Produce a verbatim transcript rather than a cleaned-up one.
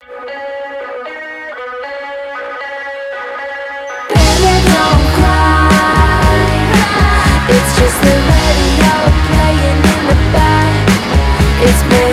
Baby, don't cry. It's just the radio playing in the back. It's